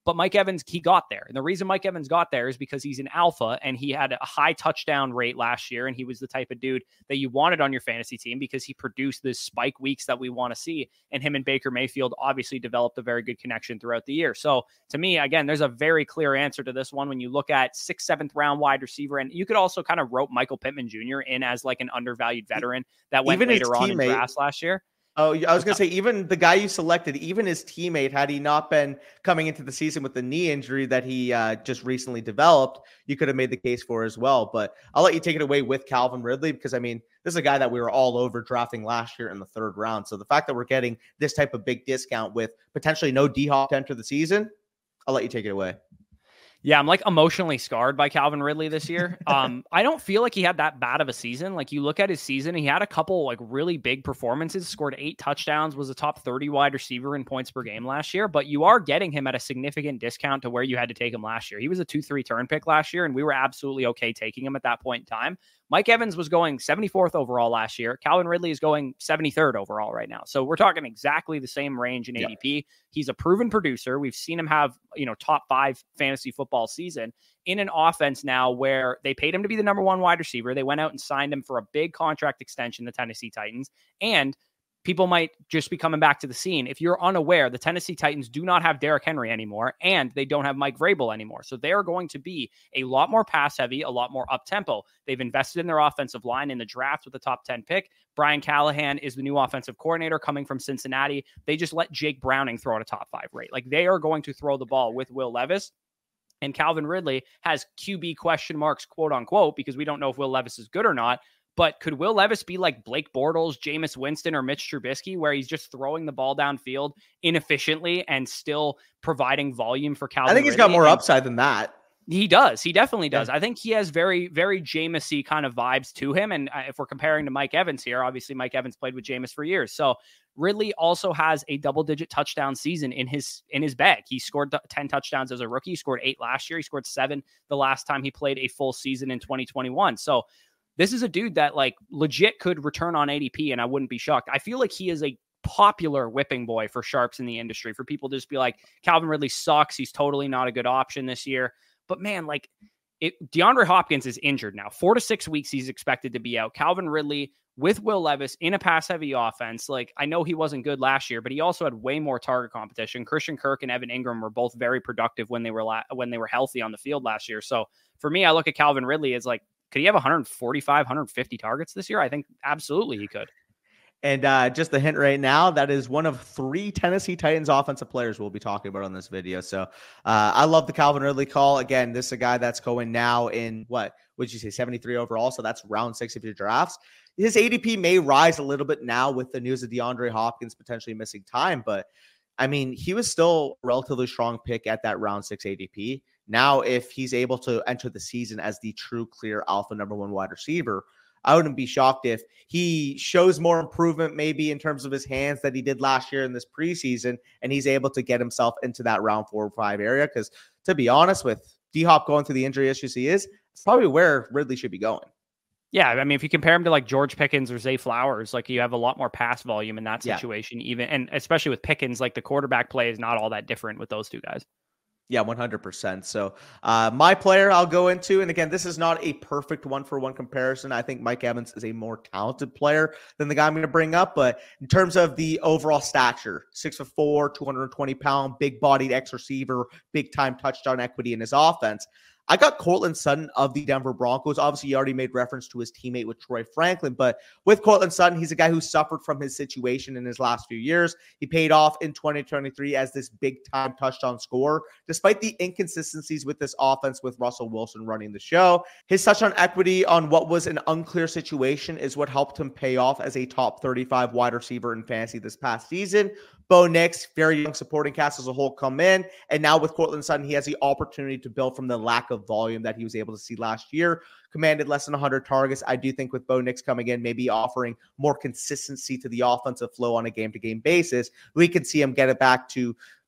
But Mike Evans, he got there. And the reason Mike Evans got there is because he's an alpha and he had a high touchdown rate last year. And he was the type of dude that you wanted on your fantasy team because he produced this spike weeks that we want to see. And him and Baker Mayfield obviously developed a very good connection throughout the year. So to me, again, there's a very clear answer to this one when you look at sixth, seventh round wide receiver. And you could also kind of rope Michael Pittman Junior in as like an undervalued veteran that went Even later on in drafts last year. Oh, I was going to say, even the guy you selected, even his teammate, had he not been coming into the season with the knee injury that he uh, just recently developed, you could have made the case for as well. But I'll let you take it away with Calvin Ridley, because, I mean, this is a guy that we were all over drafting last year in the third round. So the fact that we're getting this type of big discount with potentially no D-Hop to enter the season, I'll let you take it away. Yeah, I'm like emotionally scarred by Calvin Ridley this year. Um, I don't feel like he had that bad of a season. Like you look at his season, he had a couple like really big performances, scored eight touchdowns, was a top thirty wide receiver in points per game last year, but you are getting him at a significant discount to where you had to take him last year. He was a two three turn pick last year, and we were absolutely okay taking him at that point in time. Mike Evans was going seventy-fourth overall last year. Calvin Ridley is going seventy-third overall right now. So we're talking exactly the same range in A D P. Yep. He's a proven producer. We've seen him have, you know, top five fantasy football season in an offense now where they paid him to be the number one wide receiver. They went out and signed him for a big contract extension, the Tennessee Titans. And people might just be coming back to the scene. If you're unaware, the Tennessee Titans do not have Derrick Henry anymore, and they don't have Mike Vrabel anymore. So they are going to be a lot more pass heavy, a lot more up tempo. They've invested in their offensive line in the draft with the top ten pick. Brian Callahan is the new offensive coordinator coming from Cincinnati. They just let Jake Browning throw at a top five rate. Like they are going to throw the ball with Will Levis. And Calvin Ridley has Q B question marks, quote unquote, because we don't know if Will Levis is good or not. But could Will Levis be like Blake Bortles, Jameis Winston, or Mitch Trubisky, where he's just throwing the ball downfield inefficiently and still providing volume for Calvin I think he's Ridley? got more And upside than that. He does. He definitely does. Yeah. I think he has very, very Jameis-y kind of vibes to him. And if we're comparing to Mike Evans here, obviously Mike Evans played with Jameis for years. So Ridley also has a double-digit touchdown season in his in his bag. He scored ten touchdowns as a rookie. He scored eight last year. He scored seven the last time he played a full season in twenty twenty-one. So this is a dude that like legit could return on A D P, and I wouldn't be shocked. I feel like he is a popular whipping boy for sharps in the industry, for people to just be like, Calvin Ridley sucks. He's totally not a good option this year. But man, like it, DeAndre Hopkins is injured now. Four to six weeks he's expected to be out. Calvin Ridley with Will Levis in a pass-heavy offense. Like, I know he wasn't good last year, but he also had way more target competition. Christian Kirk and Evan Ingram were both very productive when they were la- when they were healthy on the field last year. So for me, I look at Calvin Ridley as like, could he have one forty-five, one fifty targets this year? I think absolutely he could. And uh, just a hint right now, that is one of three Tennessee Titans offensive players we'll be talking about on this video. So uh, I love the Calvin Ridley call. Again, this is a guy that's going now in what would you say, seventy-three overall? So that's round six of your drafts. His A D P may rise a little bit now with the news of DeAndre Hopkins potentially missing time, but I mean, he was still a relatively strong pick at that round six A D P. Now, if he's able to enter the season as the true clear alpha number one wide receiver, I wouldn't be shocked if he shows more improvement maybe in terms of his hands that he did last year in this preseason, and he's able to get himself into that round four or five area. Because to be honest, with D-Hop going through the injury issues he is, it's probably where Ridley should be going. Yeah, I mean, if you compare him to like George Pickens or Zay Flowers, like you have a lot more pass volume in that situation, yeah. even and especially with Pickens, like the quarterback play is not all that different with those two guys. Yeah, one hundred percent. So uh, my player I'll go into, and again, this is not a perfect one-for-one comparison. I think Mike Evans is a more talented player than the guy I'm going to bring up. But in terms of the overall stature, six foot four, two hundred twenty pound, big-bodied ex-receiver, big-time touchdown equity in his offense, I got Courtland Sutton of the Denver Broncos. Obviously, you already made reference to his teammate with Troy Franklin, but with Courtland Sutton, he's a guy who suffered from his situation in his last few years. He paid off in twenty twenty-three as this big-time touchdown scorer, despite the inconsistencies with this offense with Russell Wilson running the show. His touchdown equity on what was an unclear situation is what helped him pay off as a top thirty-five wide receiver in fantasy this past season. Bo Nix, very young supporting cast as a whole, come in. And now with Courtland Sutton, he has the opportunity to build from the lack of volume that he was able to see last year. Commanded less than one hundred targets. I do think with Bo Nix coming in, maybe offering more consistency to the offensive flow on a game-to-game basis, we can see him get it back to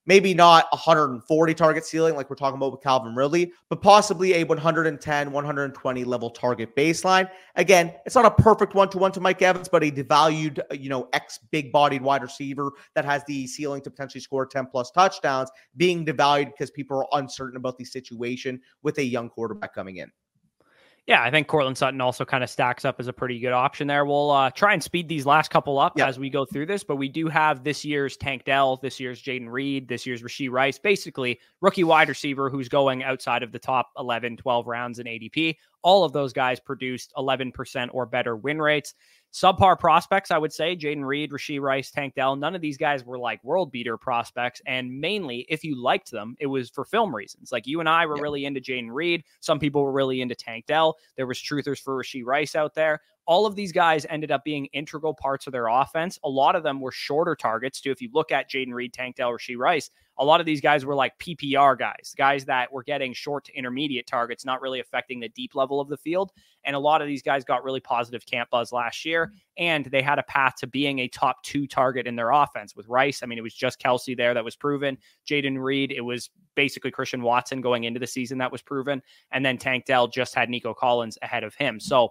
Maybe not one hundred forty target ceiling like we're talking about with Calvin Ridley, but possibly a one hundred ten, one hundred twenty level target baseline. Again, it's not a perfect one-to-one to Mike Evans, but a devalued, you know, ex-big-bodied wide receiver that has the ceiling to potentially score ten plus touchdowns being devalued because people are uncertain about the situation with a young quarterback coming in. Yeah, I think Courtland Sutton also kind of stacks up as a pretty good option there. We'll uh, try and speed these last couple up yep. as we go through this, but we do have this year's Tank Dell, this year's Jayden Reed, this year's Rashee Rice, basically rookie wide receiver who's going outside of the top eleven, twelve rounds in A D P. All of those guys produced eleven percent or better win rates. Subpar prospects, I would say, Jayden Reed, Rashee Rice, Tank Dell, none of these guys were like world beater prospects. And mainly, if you liked them, it was for film reasons. Like you and I were yeah. really into Jayden Reed. Some people were really into Tank Dell. There was truthers for Rashee Rice out there. All of these guys ended up being integral parts of their offense. A lot of them were shorter targets too. If you look at Jayden Reed, Tank Dell, Rashee Rice, a lot of these guys were like P P R guys, guys that were getting short to intermediate targets, not really affecting the deep level of the field. And a lot of these guys got really positive camp buzz last year, and they had a path to being a top two target in their offense. With Rice, I mean, it was just Kelsey there that was proven. Jayden Reed, it was basically Christian Watson going into the season that was proven. And then Tank Dell just had Nico Collins ahead of him. So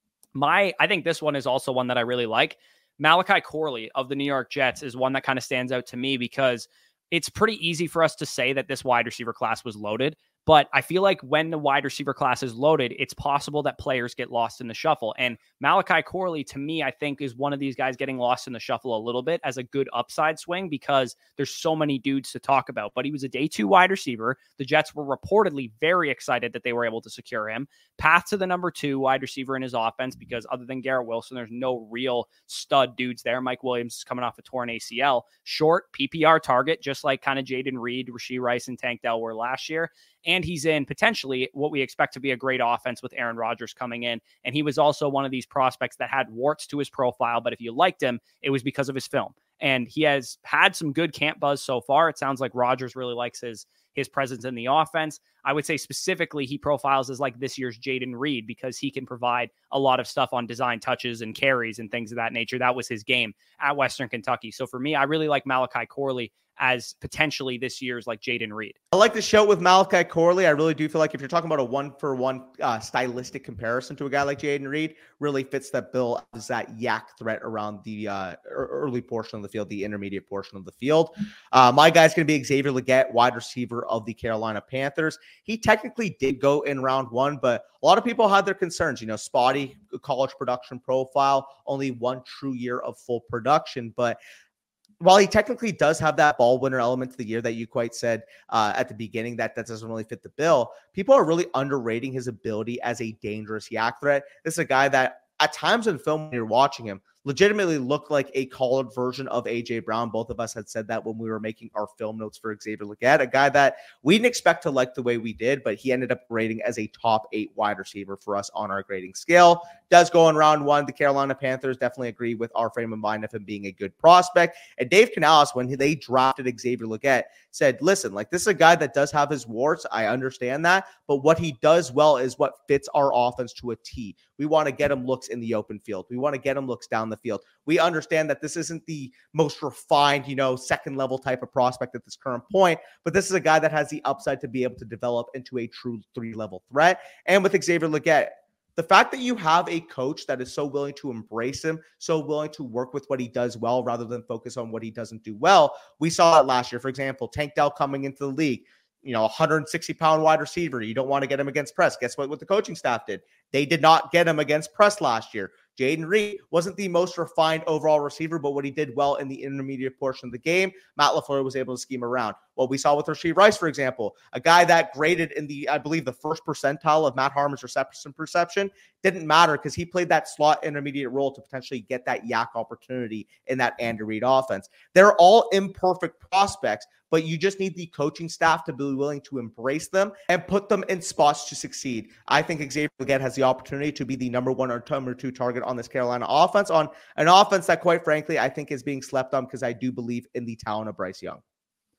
my, I think this one is also one that I really like. Malachi Corley of the New York Jets is one that kind of stands out to me because it's pretty easy for us to say that this wide receiver class was loaded. But I feel like when the wide receiver class is loaded, it's possible that players get lost in the shuffle. And Malachi Corley, to me, I think is one of these guys getting lost in the shuffle a little bit as a good upside swing because there's so many dudes to talk about. But he was a day two wide receiver. The Jets were reportedly very excited that they were able to secure him. Path to the number two wide receiver in his offense because other than Garrett Wilson, there's no real stud dudes there. Mike Williams is coming off a torn A C L. Short P P R target, just like kind of Jayden Reed, Rashee Rice, and Tank Dell were last year. And he's in potentially what we expect to be a great offense with Aaron Rodgers coming in. And he was also one of these prospects that had warts to his profile. But if you liked him, it was because of his film. And he has had some good camp buzz so far. It sounds like Rodgers really likes his his presence in the offense. I would say specifically he profiles as like this year's Jayden Reed because he can provide a lot of stuff on design touches and carries and things of that nature. That was his game at Western Kentucky. So for me, I really like Malachi Corley as potentially this year's like Jayden Reed. I like the show with Malachi Corley. I really do feel like if you're talking about a one-for-one uh, stylistic comparison to a guy like Jayden Reed, really fits that bill as that yak threat around the uh, early portion of the field, the intermediate portion of the field. Uh, my guy's going to be Xavier Legette, wide receiver of the Carolina Panthers. He technically did go in round one, but a lot of people had their concerns. You know, spotty college production profile, only one true year of full production, but while he technically does have that ball winner element to the year that you quite said uh, at the beginning, that that doesn't really fit the bill, people are really underrating his ability as a dangerous yak threat. This is a guy that at times in film, when you're watching him, legitimately looked like a colored version of A J Brown. Both of us had said that when we were making our film notes for Xavier Legette, a guy that we didn't expect to like the way we did, but he ended up grading as a top eight wide receiver for us on our grading scale. Does go in round one. The Carolina Panthers definitely agree with our frame of mind of him being a good prospect. And Dave Canales, when they drafted Xavier Legette, said, listen, like this is a guy that does have his warts. I understand that. But what he does well is what fits our offense to a T. We want to get him looks in the open field. We want to get him looks down the field. We understand that this isn't the most refined, you know, second level type of prospect at this current point, but this is a guy that has the upside to be able to develop into a true three level threat. And with Xavier Legette, the fact that you have a coach that is so willing to embrace him, so willing to work with what he does well rather than focus on what he doesn't do well. We saw it last year. For example, Tank Dell coming into the league, you know, one hundred sixty pound wide receiver. You don't want to get him against press. Guess what, what the coaching staff did? They did not get him against press last year. Jayden Reed wasn't the most refined overall receiver, but what he did well in the intermediate portion of the game, Matt LaFleur was able to scheme around. What we saw with Rashee Rice, for example, a guy that graded in the, I believe, the first percentile of Matt Harmon's reception perception, didn't matter because he played that slot intermediate role to potentially get that yak opportunity in that Andy Reid offense. They're all imperfect prospects, but you just need the coaching staff to be willing to embrace them and put them in spots to succeed. I think Xavier Legette has the opportunity to be the number one or number two target on this Carolina offense, on an offense that, quite frankly, I think is being slept on because I do believe in the talent of Bryce Young.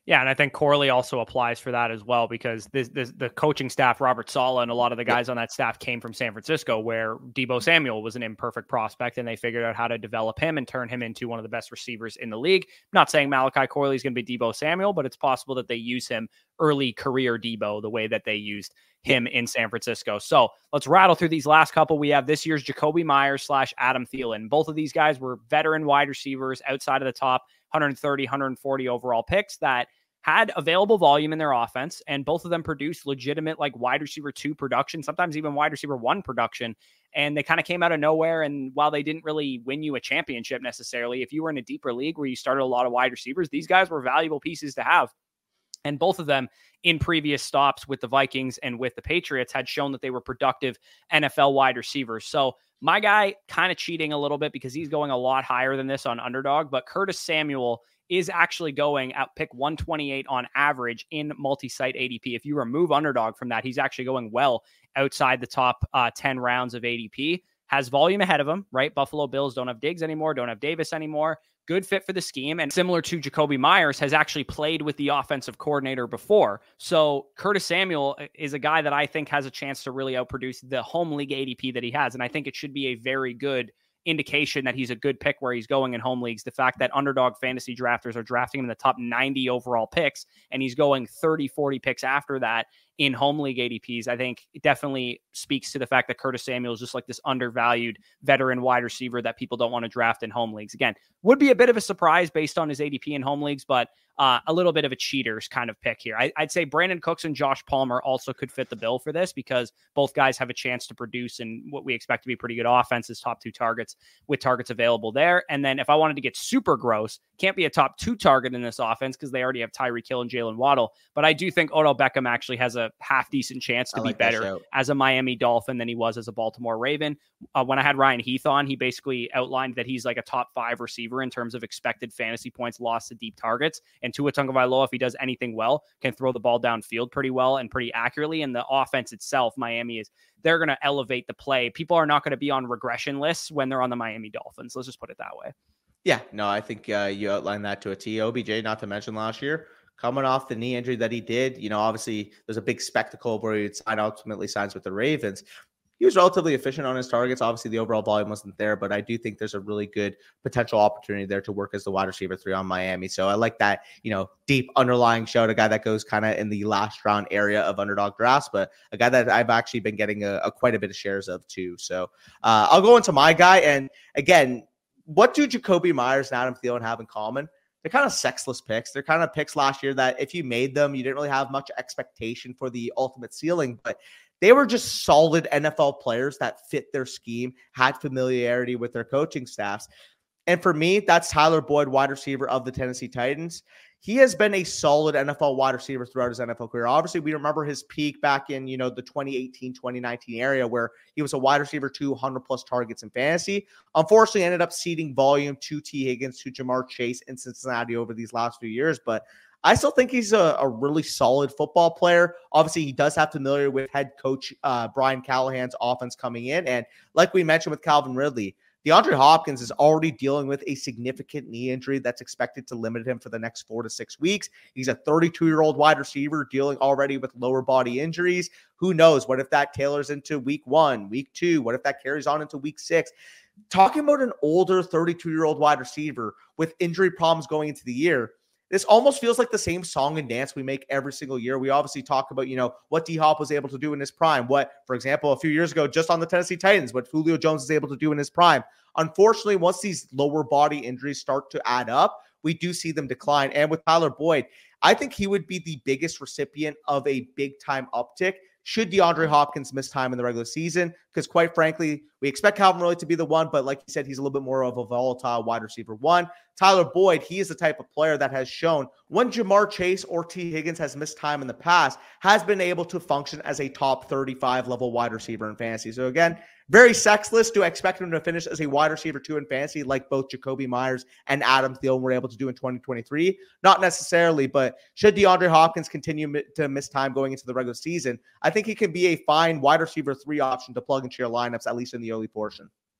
Yeah, and I think Corley also applies for that as well, because this, this the coaching staff, Robert Saleh, and a lot of the guys yep. on that staff came from San Francisco, where Deebo Samuel was an imperfect prospect, and they figured out how to develop him and turn him into one of the best receivers in the league. I'm not saying Malachi Corley is going to be Deebo Samuel, but it's possible that they use him early career Deebo the way that they used him in San Francisco. So let's rattle through these last couple. We have this year's Jakobi Meyers slash Adam Thielen. Both of these guys were veteran wide receivers outside of the top one thirty, one forty overall picks that had available volume in their offense, and both of them produced legitimate like wide receiver two production, sometimes even wide receiver one production. And they kind of came out of nowhere. And while they didn't really win you a championship necessarily, if you were in a deeper league where you started a lot of wide receivers, these guys were valuable pieces to have. And both of them in previous stops with the Vikings and with the Patriots had shown that they were productive N F L wide receivers. So my guy kind of cheating a little bit because he's going a lot higher than this on Underdog, but Curtis Samuel is actually going at pick one twenty-eight on average in multi-site A D P. If you remove Underdog from that, he's actually going well outside the top uh, ten rounds of A D P. Has volume ahead of him, right? Buffalo Bills don't have Diggs anymore, don't have Davis anymore. Good fit for the scheme. And similar to Jakobi Meyers, has actually played with the offensive coordinator before. So Curtis Samuel is a guy that I think has a chance to really outproduce the home league A D P that he has. And I think it should be a very good indication that he's a good pick where he's going in home leagues. The fact that Underdog fantasy drafters are drafting him in the top ninety overall picks, and he's going thirty, forty picks after that in home league A D Ps, I think it definitely speaks to the fact that Curtis Samuel is just like this undervalued veteran wide receiver that people don't want to draft in home leagues. Again, would be a bit of a surprise based on his A D P in home leagues, but uh, a little bit of a cheaters kind of pick here. I, I'd say Brandon Cooks and Josh Palmer also could fit the bill for this, because both guys have a chance to produce in what we expect to be pretty good offenses, top two targets with targets available there. And then if I wanted to get super gross, can't be a top two target in this offense because they already have Tyreek Hill and Jalen Waddle. But I do think Odell Beckham actually has a half decent chance to I be like better as a Miami Dolphin than he was as a Baltimore Raven. Uh, when I had Ryan Heath on, he basically outlined that he's like a top five receiver in terms of expected fantasy points lost to deep targets. And Tua Tagovailoa, if he does anything well, can throw the ball downfield pretty well and pretty accurately. And the offense itself, Miami is, they're going to elevate the play. People are not going to be on regression lists when they're on the Miami Dolphins. Let's just put it that way. Yeah, no, I think uh, you outlined that to a T. O B J, not to mention last year, coming off the knee injury that he did, you know, obviously there's a big spectacle where he sign, ultimately signs with the Ravens. He was relatively efficient on his targets. Obviously, the overall volume wasn't there, but I do think there's a really good potential opportunity there to work as the wide receiver three on Miami. So I like that, you know, deep underlying shout, a guy that goes kind of in the last round area of Underdog drafts, but a guy that I've actually been getting a, a quite a bit of shares of too. So uh, I'll go into my guy. And again, what do Jakobi Meyers and Adam Thielen have in common? They're kind of sexless picks. They're kind of picks last year that if you made them, you didn't really have much expectation for the ultimate ceiling, but they were just solid N F L players that fit their scheme, had familiarity with their coaching staffs. And for me, that's Tyler Boyd, wide receiver of the Tennessee Titans. He has been a solid N F L wide receiver throughout his N F L career. Obviously, we remember his peak back in, you know, the twenty eighteen, twenty nineteen area where he was a wide receiver, two hundred plus targets in fantasy. Unfortunately, ended up ceding volume to T. Higgins, to Jamar Chase in Cincinnati over these last few years. But I still think he's a, a really solid football player. Obviously, he does have familiar with head coach uh, Brian Callahan's offense coming in. And like we mentioned with Calvin Ridley, DeAndre Hopkins is already dealing with a significant knee injury that's expected to limit him for the next four to six weeks. He's a thirty-two-year-old wide receiver dealing already with lower body injuries. Who knows? What if that tailors into week one, week two? What if that carries on into week six? Talking about an older thirty-two-year-old wide receiver with injury problems going into the year, this almost feels like the same song and dance we make every single year. We obviously talk about, you know, what D-Hop was able to do in his prime. What, for example, a few years ago, just on the Tennessee Titans, what Julio Jones is able to do in his prime. Unfortunately, once these lower body injuries start to add up, we do see them decline. And with Tyler Boyd, I think he would be the biggest recipient of a big-time uptick should DeAndre Hopkins miss time in the regular season, because quite frankly, we expect Calvin Ridley to be the one, but like you said, he's a little bit more of a volatile wide receiver one. Tyler Boyd, he is the type of player that has shown when Jamar Chase or T. Higgins has missed time in the past, has been able to function as a top thirty-five level wide receiver in fantasy. So again, very sexless to expect him to finish as a wide receiver two in fantasy, like both Jakobi Meyers and Adam Thielen were able to do in twenty twenty-three. Not necessarily, but should DeAndre Hopkins continue to miss time going into the regular season, I think he can be a fine wide receiver three option to plug into your lineups, at least in the early portion.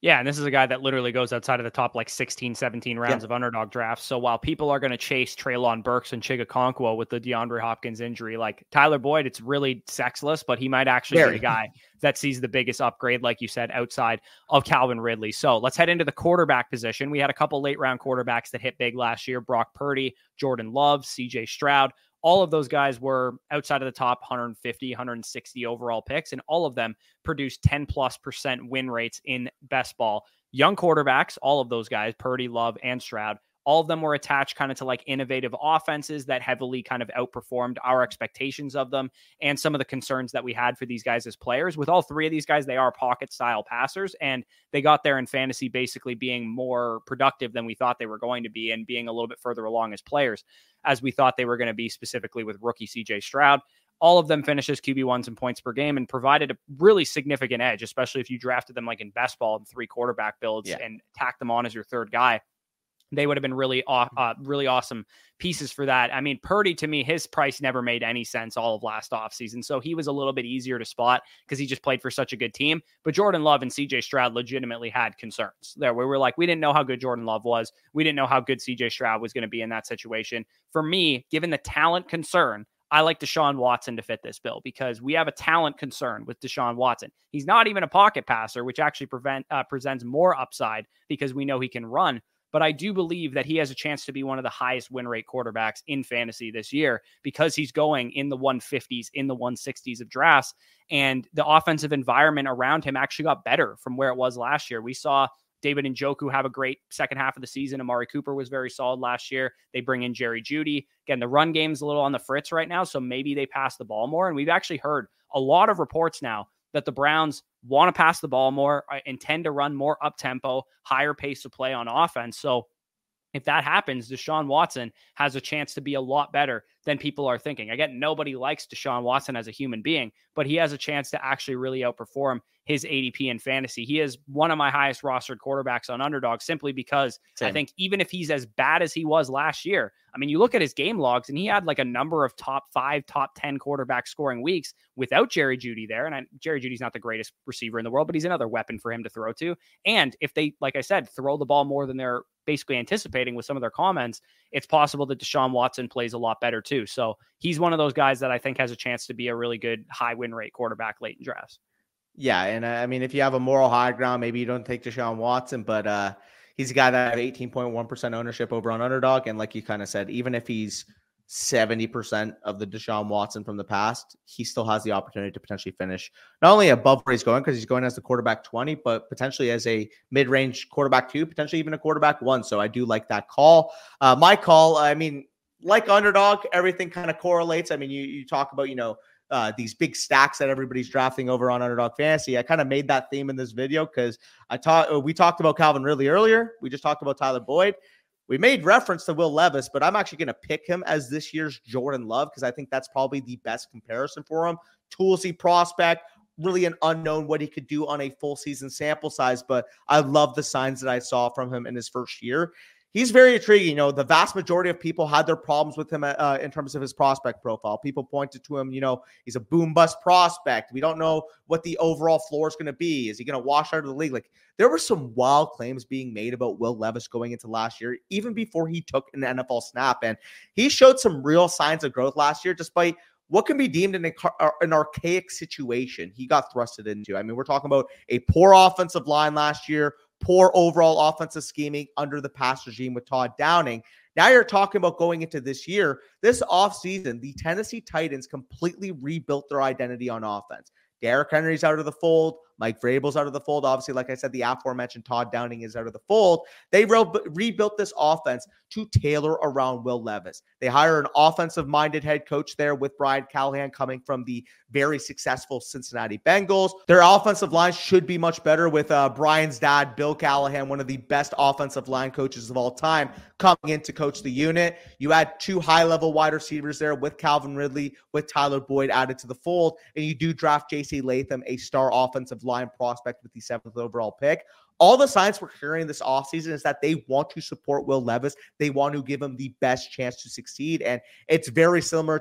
Yeah, and this is a guy that literally goes outside of the top like sixteen, seventeen rounds Yeah. of underdog drafts. So while people are going to chase Treylon Burks and Chigakonkwo with the DeAndre Hopkins injury, like Tyler Boyd, it's really sexless, but he might actually Very. be a guy that sees the biggest upgrade, like you said, outside of Calvin Ridley. So let's head into the quarterback position. We had a couple late round quarterbacks that hit big last year: Brock Purdy, Jordan Love, C J Stroud. All of those guys were outside of the top one fifty, one sixty overall picks, and all of them produced ten plus percent win rates in best ball. Young quarterbacks, all of those guys, Purdy, Love, and Stroud, all of them were attached kind of to like innovative offenses that heavily kind of outperformed our expectations of them and some of the concerns that we had for these guys as players. With all three of these guys, they are pocket style passers, and they got there in fantasy basically being more productive than we thought they were going to be and being a little bit further along as players as we thought they were going to be, specifically with rookie C J Stroud. All of them finished as Q B ones in points per game and provided a really significant edge, especially if you drafted them like in best ball and three quarterback builds Yeah. and tacked them on as your third guy. They would have been really, uh, really awesome pieces for that. I mean, Purdy, to me, his price never made any sense all of last offseason. So he was a little bit easier to spot because he just played for such a good team. But Jordan Love and C J Stroud legitimately had concerns there where we're like, we didn't know how good Jordan Love was. We didn't know how good C J Stroud was going to be in that situation. For me, given the talent concern, I like Deshaun Watson to fit this bill because we have a talent concern with Deshaun Watson. He's not even a pocket passer, which actually prevent, uh, presents more upside because we know he can run. But I do believe that he has a chance to be one of the highest win rate quarterbacks in fantasy this year because he's going in the one fifties, in the one sixties of drafts. And the offensive environment around him actually got better from where it was last year. We saw David Njoku have a great second half of the season. Amari Cooper was very solid last year. They bring in Jerry Jeudy. Again, the run game's a little on the fritz right now, so maybe they pass the ball more. And we've actually heard a lot of reports now that the Browns want to pass the ball more, intend to run more up-tempo, higher pace of play on offense. So if that happens, Deshaun Watson has a chance to be a lot better than people are thinking. Again, nobody likes Deshaun Watson as a human being, but he has a chance to actually really outperform his A D P in fantasy. He is one of my highest rostered quarterbacks on Underdog simply because Same. I think even if he's as bad as he was last year, I mean, you look at his game logs and he had like a number of top five, top ten quarterback scoring weeks without Jerry Jeudy there. And I, Jerry Judy's not the greatest receiver in the world, but he's another weapon for him to throw to. And if they, like I said, throw the ball more than they're basically anticipating with some of their comments, it's possible that Deshaun Watson plays a lot better too. So he's one of those guys that I think has a chance to be a really good high win rate quarterback late in drafts. Yeah, and uh, I mean, if you have a moral high ground, maybe you don't take Deshaun Watson, but uh, he's a guy that had eighteen point one percent ownership over on Underdog. And like you kind of said, even if he's seventy percent of the Deshaun Watson from the past, he still has the opportunity to potentially finish not only above where he's going, because he's going as the quarterback twenty, but potentially as a mid-range quarterback two, potentially even a quarterback one. So I do like that call. Uh, my call, I mean, like Underdog, everything kind of correlates. I mean, you, you talk about, you know, Uh, these big stacks that everybody's drafting over on Underdog Fantasy. I kind of made that theme in this video because I taught we talked about Calvin Ridley earlier. We just talked about Tyler Boyd. We made reference to Will Levis, but I'm actually going to pick him as this year's Jordan Love because I think that's probably the best comparison for him. Toolsy prospect, really an unknown what he could do on a full season sample size, but I love the signs that I saw from him in his first year. He's very intriguing. You know, the vast majority of people had their problems with him uh, in terms of his prospect profile. People pointed to him, you know, he's a boom bust prospect. We don't know what the overall floor is going to be. Is he going to wash out of the league? Like, there were some wild claims being made about Will Levis going into last year, even before he took an N F L snap. And he showed some real signs of growth last year, despite what can be deemed an, an archaic situation he got thrusted into. I mean, we're talking about a poor offensive line last year, poor overall offensive scheming under the past regime with Todd Downing. Now you're talking about going into this year. This offseason, the Tennessee Titans completely rebuilt their identity on offense. Derrick Henry's out of the fold. Mike Vrabel's out of the fold. Obviously, like I said, the aforementioned Todd Downing is out of the fold. They re- rebuilt this offense to tailor around Will Levis. They hire an offensive-minded head coach there with Brian Callahan coming from the very successful Cincinnati Bengals. Their offensive line should be much better with uh, Brian's dad, Bill Callahan, one of the best offensive line coaches of all time, coming in to coach the unit. You add two high-level wide receivers there with Calvin Ridley, with Tyler Boyd added to the fold, and you do draft J C Latham, a star offensive line prospect with the seventh overall pick. All the signs we're hearing this offseason is that they want to support Will Levis. They want to give him the best chance to succeed. And it's very similar to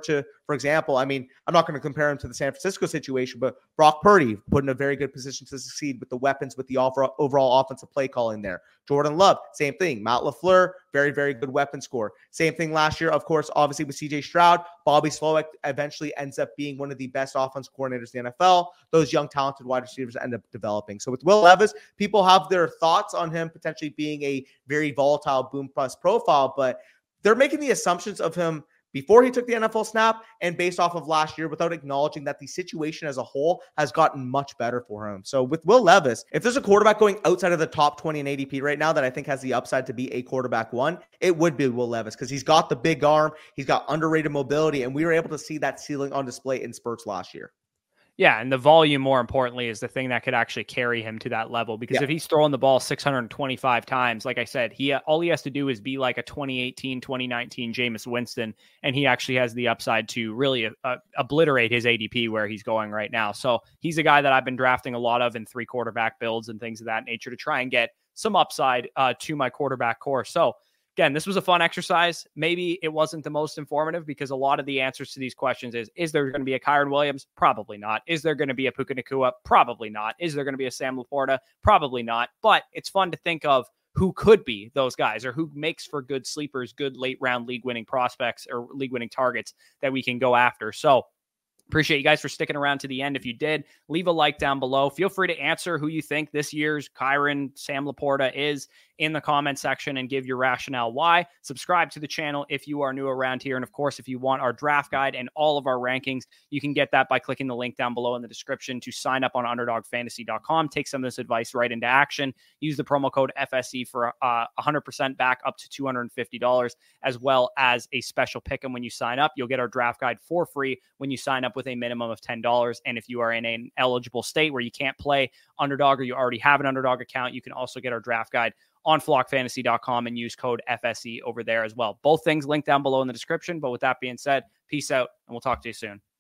for example, I mean, I'm not going to compare him to the San Francisco situation, but Brock Purdy put in a very good position to succeed with the weapons, with the overall, overall offensive play calling there. Jordan Love, same thing. Matt LaFleur, very, very good weapon score. Same thing last year, of course, obviously with C J Stroud. Bobby Slowick eventually ends up being one of the best offense coordinators in the N F L. Those young, talented wide receivers end up developing. So with Will Levis, people have their thoughts on him potentially being a very volatile boom bust profile, but they're making the assumptions of him before he took the N F L snap and based off of last year without acknowledging that the situation as a whole has gotten much better for him. So with Will Levis, if there's a quarterback going outside of the top twenty in A D P right now that I think has the upside to be a quarterback one, it would be Will Levis because he's got the big arm, he's got underrated mobility, and we were able to see that ceiling on display in spurts last year. Yeah, and the volume, more importantly, is the thing that could actually carry him to that level. Because yeah. if he's throwing the ball six hundred twenty-five times, like I said, he all he has to do is be like a twenty eighteen, twenty nineteen Jameis Winston, and he actually has the upside to really uh, obliterate his A D P where he's going right now. So he's a guy that I've been drafting a lot of in three quarterback builds and things of that nature to try and get some upside uh, to my quarterback core. So again, this was a fun exercise. Maybe it wasn't the most informative because a lot of the answers to these questions is, is there going to be a Kyren Williams? Probably not. Is there going to be a Puka Nacua? Probably not. Is there going to be a Sam Laporta? Probably not. But it's fun to think of who could be those guys or who makes for good sleepers, good late round league winning prospects or league winning targets that we can go after. So appreciate you guys for sticking around to the end. If you did, leave a like down below. Feel free to answer who you think this year's Kyren Sam Laporta is in the comment section and give your rationale why. Subscribe to the channel if you are new around here. And of course, if you want our draft guide and all of our rankings, you can get that by clicking the link down below in the description to sign up on underdog fantasy dot com. Take some of this advice right into action. Use the promo code F S E for uh, one hundred percent back up to two hundred fifty dollars, as well as a special pick 'em when you sign up. You'll get our draft guide for free when you sign up with a minimum of ten dollars. And if you are in an eligible state where you can't play Underdog or you already have an Underdog account, you can also get our draft guide on flock fantasy dot com and use code F S E over there as well. Both things linked down below in the description. But with that being said, peace out, and we'll talk to you soon.